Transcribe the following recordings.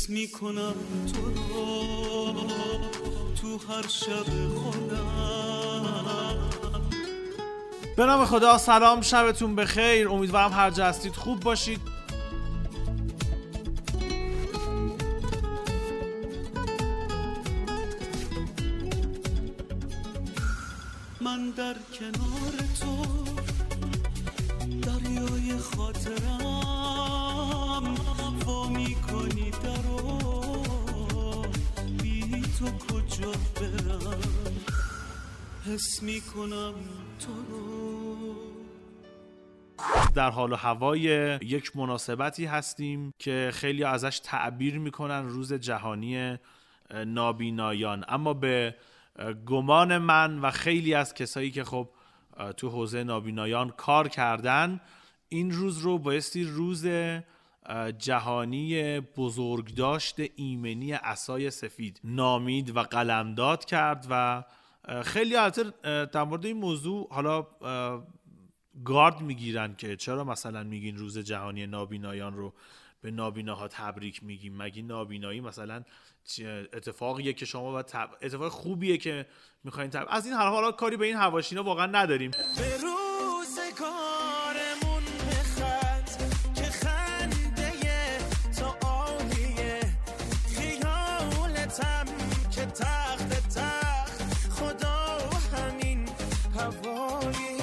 حس میکنم تو رو تو هر شب خودم. به نام خدا، سلام، شبتون بخیر. امیدوارم هر جا هستید خوب باشید. من در کنار تو دریای خاطرم وا میکنی درو، بی تو کجا برم، حس میکنم تو رو. در حال و هوای یک مناسبتی هستیم که خیلی ازش تعبیر میکنن روز جهانی نابینایان، اما به گمان من و خیلی از کسایی که خب تو حوزه نابینایان کار کردن، این روز رو بایستی روز جهانی بزرگداشت ایمنی عصای سفید نامید و قلمداد کرد. و خیلی البته در مورد این موضوع حالا گارد میگیرن که چرا مثلا میگین روز جهانی نابینایان رو به نابیناها تبریک میگیم، مگه نابینایی مثلا اتفاقیه که شما اتفاق خوبیه که میخواین از این حالا کاری به این حواشینا واقعا نداریم. به روزگارمون بخند که خنده تو عالیه، خیالتم که تخت خدا همین هواییه.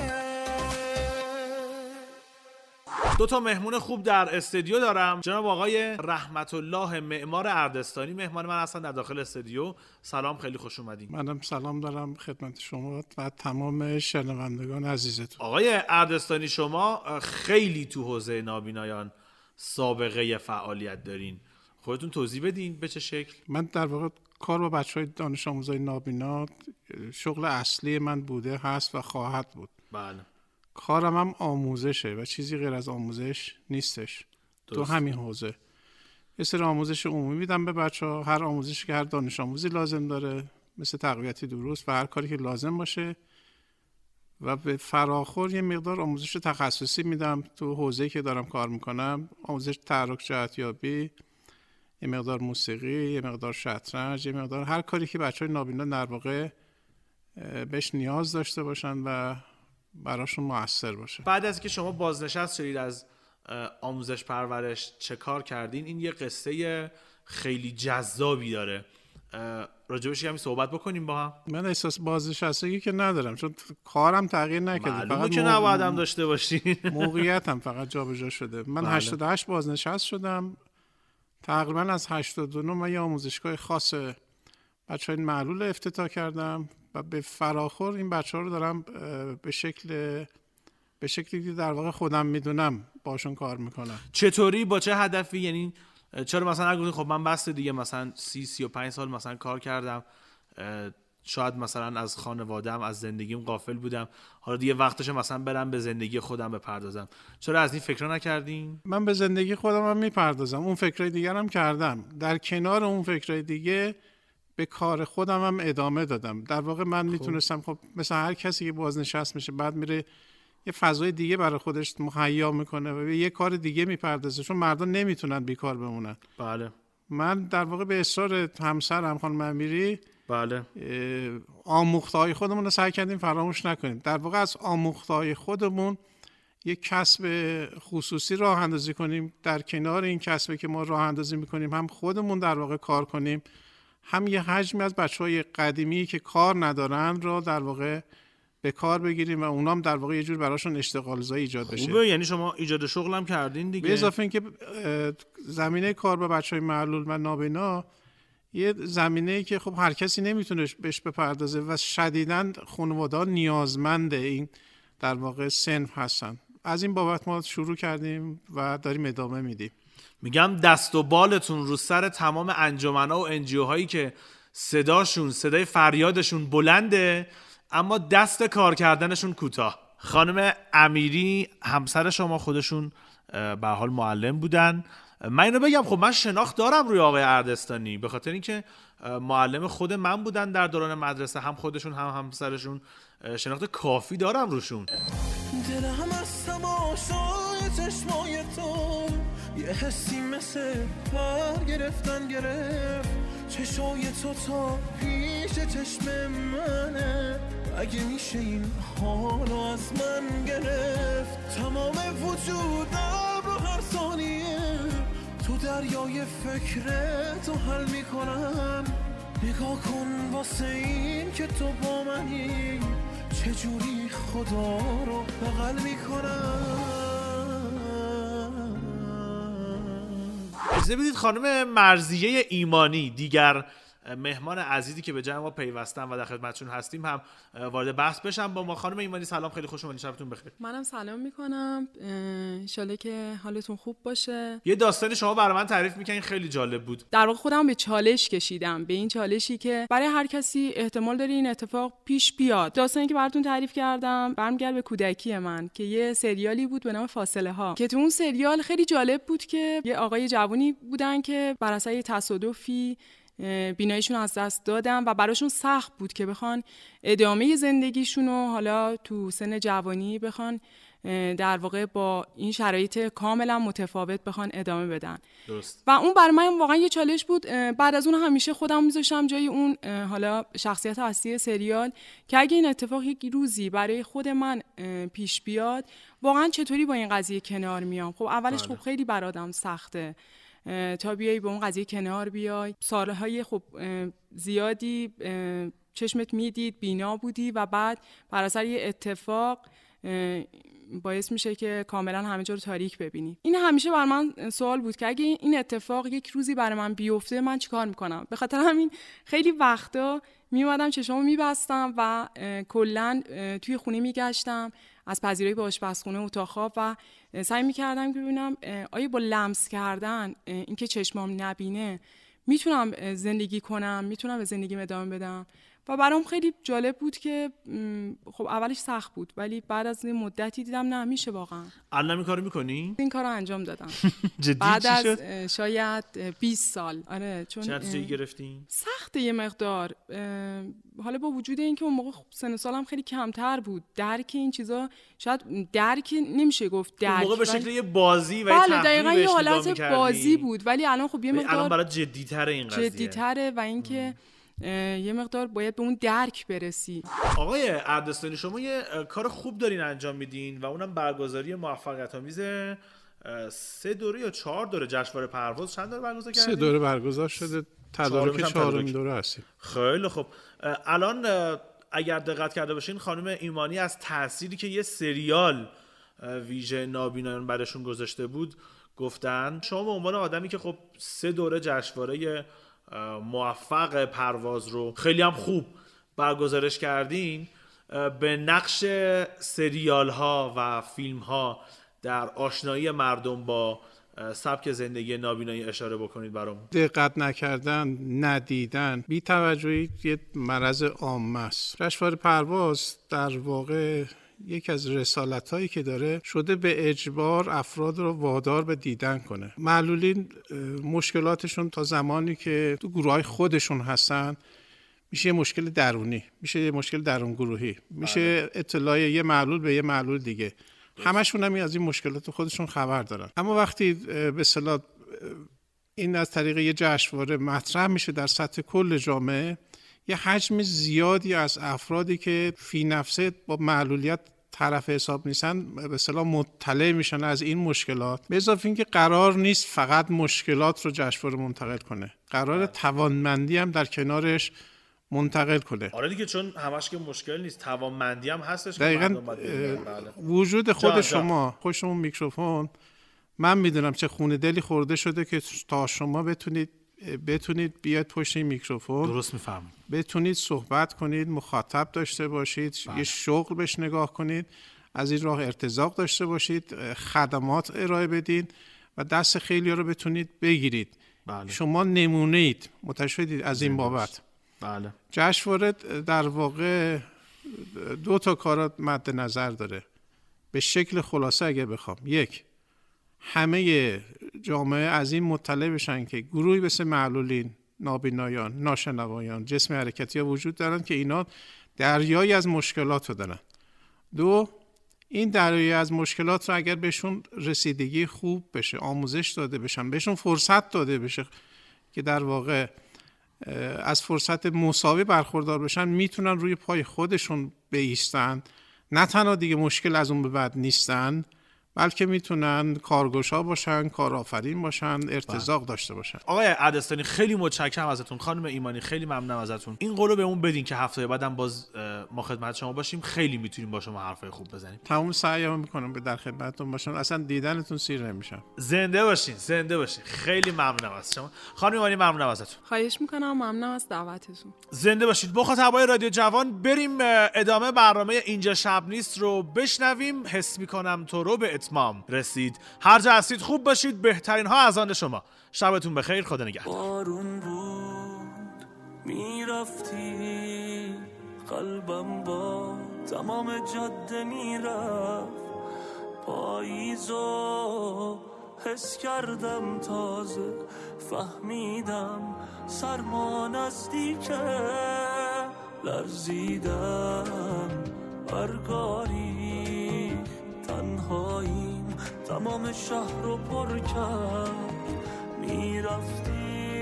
دو تا مهمون خوب در استودیو دارم. جناب آقای رحمت الله معمار اردستانی مهمان من هستن در داخل استودیو. سلام، خیلی خوش اومدین. منم سلام دارم خدمت شما و تمام شنوندگان عزیزتون. آقای اردستانی، شما خیلی تو حوزه نابینایان سابقه فعالیت دارین، خودتون توضیح بدین به چه شکل؟ من در واقع کار با بچهای دانش آموزای نابینا شغل اصلی من بوده، هست و خواهد بود. بله. کارم هم آموزشه و چیزی غیر از آموزش نیستش. تو همین حوزه یه سری آموزش عمومی میدم به بچه‌ها، هر آموزشی که هر دانش آموزی لازم داره، مثل تقویت دروس و هر کاری که لازم باشه، و به فراخور یه مقدار آموزش تخصصی میدم تو حوزه‌ای که دارم کار میکنم. آموزش تحرک جهتیابی، یه مقدار موسیقی، یه مقدار شطرنج، یه مقدار هر کاری که بچهای نابینا در واقع بهش نیاز داشته باشن و براشون مؤثر باشه. بعد از که شما بازنشست شدید از آموزش پرورش چه کار کردین؟ این یه قصه خیلی جذابی داره، راجبش همین صحبت بکنیم با هم. من احساس بازنشستگی که ندارم، چون کارم تغییر نکرده. معلومه که نباید هم داشته باشین. موقعیتم فقط جابجا شده. من 88 بازنشست شدم، تقریبا از 89 من یه آموزشگاه خاص بچه‌های معلول افتتاح کردم و به فراخور این بچه‌ها رو دارم به شکلی که در واقع خودم میدونم باشون کار میکنم. چطوری، با چه هدفی؟ یعنی چرا مثلا نگفتید خب من بس دیگه مثلا 35 سال مثلا کار کردم، شاید مثلا از خانواده‌ام از زندگیم غافل بودم، حالا دیگه وقتشه مثلا برم به زندگی خودم بپردازم. چرا از این فکرها نکردین؟ من به زندگی خودم هم میپردازم، اون فکرای دیگر هم کردم، در کنار اون فکرای دیگه به کار خودم هم ادامه دادم. در واقع من میتونستم خب مثل هر کسی که بازنشست میشه بعد میره یه فضای دیگه برای خودش مهیا میکنه و به یه کار دیگه میپردازه، چون مردم نمیتونن بیکار بمونن. بله. من در واقع به اصرار همسرم خانم امیری، بله، آموخته‌های خودمون رو سعی کردیم فراموش نکنیم. در واقع از آموخته‌های خودمون یک کسب خصوصی راه اندازی کنیم، در کنار این کسبی که ما راه اندازی میکنیم هم خودمون در واقع کار کنیم، هم یه حجمی از بچه‌های قدیمی که کار ندارن رو در واقع به کار بگیریم و اونام در واقع یه جور براشون اشتغال زایی ایجاد بشه. خوبه، یعنی شما ایجاد شغل هم کردین دیگه. به اضافه اینکه زمینه کار با بچهای معلول و نابینا یه زمینه‌ای که خب هر کسی نمیتونه بهش بپردازه و شدیداً خانواده‌ها نیازمند این در واقع صنف هستن. از این بابت ما شروع کردیم و داریم ادامه میدیم. میگم دست و بالتون رو سر تمام انجمن‌ها و انجیو هایی که صدای فریادشون بلنده اما دست کار کردنشون کوتاه. خانم امیری همسر شما خودشون به حال معلم بودن. من اینو بگم خب من شناخت دارم روی آقای اردستانی، به خاطر اینکه معلم خود من بودن در دوران مدرسه، هم خودشون هم همسرشون، شناخت کافی دارم روشون. دلم از تماشای چشمای تو یه حسی مثل پر گرفتن گرفت چشای تو تا پیش چشم منه، اگه میشه این حالو از من گرفت. تمام وجودم رو هر ثانیه تو دریای فکرتو حل میکنم. نگاه کن واسه این که تو با منی، چجوری خدا رو بغل میکنم. اجازه بدید خانم مرضیه ایمانی، دیگر مهمان عزیزی که به جمع ما پیوستن و در خدمتشون هستیم، هم وارد بحث بشم با ما. خانم ایمانی سلام، خیلی خوش اومدید، شبتون بخیر. منم سلام میکنم، انشالله که حالتون خوب باشه. یه داستانی شما برای من تعریف میکنین خیلی جالب بود. در واقع خودم به چالش کشیدم، به این چالشی که برای هر کسی احتمال داره این اتفاق پیش بیاد. داستانی که براتون تعریف کردم برمیگرده به کودکی من که یه سریالی بود به نام فاصله ها، که تو اون سریال خیلی جالب بود که یه آقای جوونی بودن که بر اثر تصادفی بیناییشون از دست دادن و براشون سخت بود که بخوان ادامه زندگیشون رو حالا تو سن جوانی بخوان در واقع با این شرایط کاملا متفاوت بخوان ادامه بدن. درست. و اون برای من واقعا یه چالش بود. بعد از اون همیشه خودم میذاشتم جای اون حالا شخصیت اصلی سریال که اگه این اتفاق یک روزی برای خود من پیش بیاد واقعا چطوری با این قضیه کنار میام. خب اولش خب خیلی بر آدم سخته تا بیایی به اون قضیه کنار بیای. سالهای خب زیادی چشمت میدید، بینا بودی و بعد بر اثر یه اتفاق باعث میشه که کاملا همه جا رو تاریک ببینی. این همیشه بر من سوال بود که اگه این اتفاق یک روزی برای من بیفته من چیکار میکنم. به خاطر همین خیلی وقتا میومدم چشامو میبستم و کلا توی خونه میگشتم، از پذیرایی به آشپزخونه، اتاق خواب، و سعی میکردم که ببینم آیا با لمس کردن اینکه چشمام نبینه میتونم زندگی کنم، میتونم به زندگیم ادامه بدم. و برام خیلی جالب بود که خب اولش سخت بود ولی بعد از این مدتی دیدم نه میشه واقعا. الان این کارو میکنی؟ این کارو انجام دادم. جدی بعد چی شد؟ از شاید 20 سال. آره چون چه نتیجه‌ای گرفتین؟ سخته یه مقدار. حالا با وجود اینکه اون موقع سن و سالم خیلی کمتر بود، درک این چیزا شاید درک نمیشه گفت درک. اون موقع به شکل یه بازی و یه بله دقیقاً یه حالت بازی بود ولی الان خب یه مقدار الان برای جدی‌تره این قضیه. جدی‌تره و اینکه یه مقدار باید به اون درک برسی. آقای اردستانی شما یه کار خوب دارین انجام میدین و اونم برگزاری موفقیت‌آمیز 3 دوره یا 4 دوره جشنواره پرواز. چند دوره برگزار کردین؟ 3 دوره برگزار شده، تدارک 4 دوره هستیم. خیلی خوب. الان اگر دقت کرده باشین خانم ایمانی از تأثیری که یه سریال ویژه نابینایان برشون گذاشته بود گفتن. شما به عنوان آدمی که خب 3 دوره جشنواره موفق پرواز رو خیلی هم خوب برگزارش کردین، به نقش سریال ها و فیلم ها در آشنایی مردم با سبک زندگی نابینایی اشاره بکنید برامون. دقت نکردن، ندیدن، بی توجهی یه مرض عامه است. جشنواره پرواز در واقع یکی از رسالت‌هایی که داره شده به اجبار افراد رو وادار به دیدن کنه. معلولین مشکلاتشون تا زمانی که تو گروه‌های خودشون هستن میشه یه مشکل درونی، میشه یه مشکل درون گروهی، میشه اطلاع یه معلول به یه معلول دیگه. همشون هم از این مشکلات خودشون خبر دارن. اما وقتی به اصطلاح این از طریق یه جشنواره مطرح میشه در سطح کل جامعه، یه حجم زیادی از افرادی که فی نفسه با معلولیت طرف حساب نیستن به اصطلاح مطلع میشن از این مشکلات. به اضافه اینکه قرار نیست فقط مشکلات رو جشنواره منتقل کنه، قرار توانمندی هم در کنارش منتقل کنه. آره دیگه، چون همش که مشکل نیست، توانمندی هم هستش. دقیقاً وجود خود شما، خوشمون میکروفون، من میدونم چه خونه دلی خورده شده که تا شما بتونید بیاد پشت این میکروفون، درست میفهمید، بتونید صحبت کنید، مخاطب داشته باشید، یه شغل بهش نگاه کنید، از این راه ارتزاق داشته باشید، خدمات ارائه بدید و دست خیلی رو بتونید بگیرید. شما نمونه اید، متشکرید از این بابت. بله. جشنواره در واقع 2 تا کارات مد نظر داره به شکل خلاصه اگه بخوام. یک، همه جامعه از این مطلع بشن که گروهی مثل معلولین، نابینایان، ناشنوایان، جسم حرکتی ها وجود دارن که اینا دریایی از مشکلات رو دارن. 2، این دریای از مشکلات رو اگر بهشون رسیدگی خوب بشه، آموزش داده بشن، بهشون فرصت داده بشه که در واقع از فرصت مساوی برخوردار بشن، میتونن روی پای خودشون بایستن. نه تنها دیگه مشکل از اون به بعد نیستن، بلکه میتونن کارگشا باشن، کارآفرین باشن، ارتزاق داشته باشن. آقای عدستانی خیلی متشکرم ازتون. خانم ایمانی خیلی ممنونم ازتون. این قولو به اون بدین که هفته بعدم باز ما خدمت شما باشیم. خیلی میتونیم با شما حرفای خوب بزنیم. تمام سعیمو میکنم به در خدمتتون باشم. اصلا دیدنتون سیر نمیشم. زنده باشین، زنده باشین. خیلی ممنونم از شما. خانم ایمانی ممنونم ازتون. خواهش میکنم، ممنونم از دعوتتون. زنده باشید. مخاطبای رادیو جوان، بریم ادامه برنامه اینجا شب نیست رو بشنویم. حس میکنم تو رو به اتمام رسید. هر جا هستید خوب باشید. بهترین ها از آن شما. شبتون بخیر. خدا نگهدار. بارون بود میرفتی، قلبم با تمام جاده میرفت، پاییزو حس کردم تازه، فهمیدم سرما نزدیکه، لرزیدم برگاری، تنهاییم تمام شهر رو پر کرد، میرفتی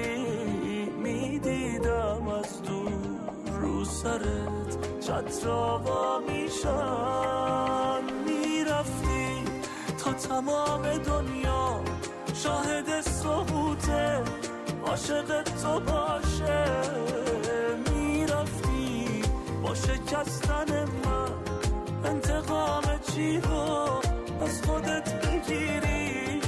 میدیدم از دور رو سرت چترا وا میشن، میرفتی تا تمام دنیا شاهد سقوطه، عاشق تو باشه، میرفتی با شکستن من انتقام چی رو از خودت بگیری،